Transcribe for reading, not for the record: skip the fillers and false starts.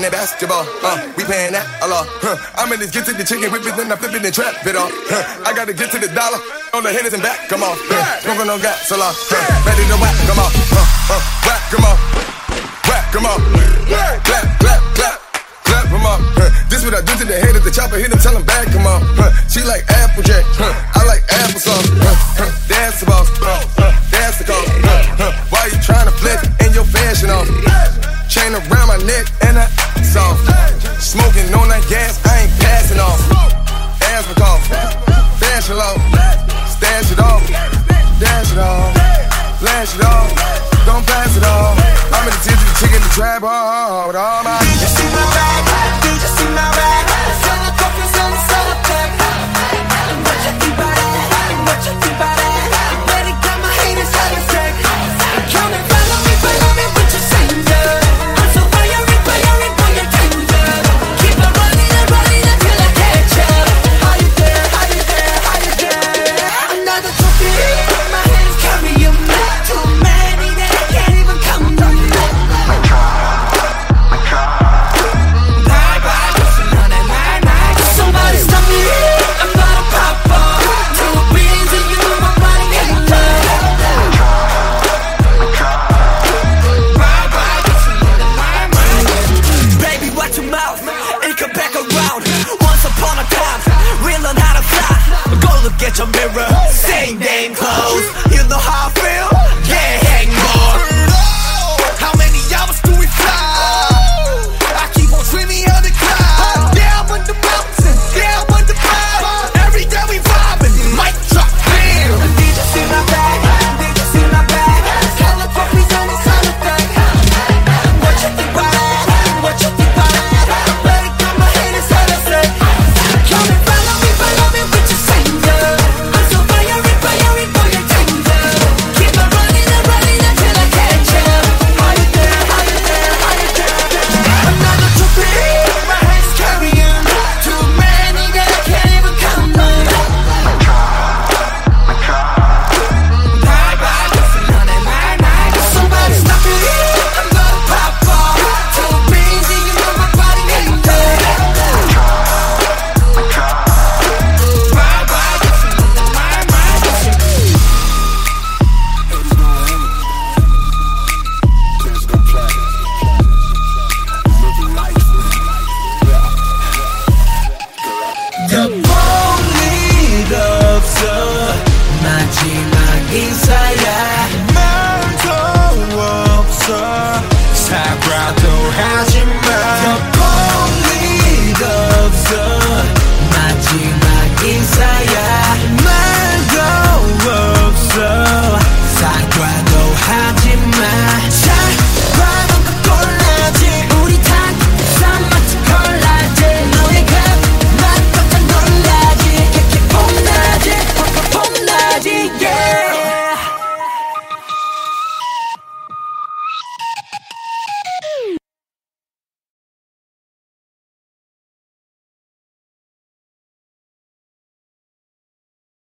that basketball. We paying that a lot. I'm in this get to the chicken whip it, then I flip it and trap it off. I gotta get to the dollar on the hitters and back, come on. Smoking on gas a lot. Ready to whack, come on. Whack, come on. Whack, come on. Clap, clap, clap. Clap him up. This what I do to the head of the chopper. Hit him, tell him back, come on. She like Applejack. I like applesauce. That's the boss. That's the cause. Why you trying to flex in your fashion off? Chain around my neck and I soft. Smoking on that gas, I ain't passing off. Ass my cough. Fashion low. Stash it off. Dash it off. Flash it off. Don't pass it off. I'm in the tip of the chicken, the trap hard with all my. You see my bag? Did you see my bag? Sell the coffee, sell the pack. What you think about that? What you think about that? Better got my haters out of sight. Come and follow me, what you saying, girl? I'm so fiery, boy, you're danger. Keep on running until I catch up. How you there? How you there? How you there? Another trophy, my hands carry you back to many that I can't even come to. Somebody stop me, I'm about to pop off. Two beans and you know my body ain't done. Baby, watch your mouth, it come back around. Once upon a time, we learn how to fly. Go look at your mirror, same damn clothes. You know how I feel? Yeah, hang on.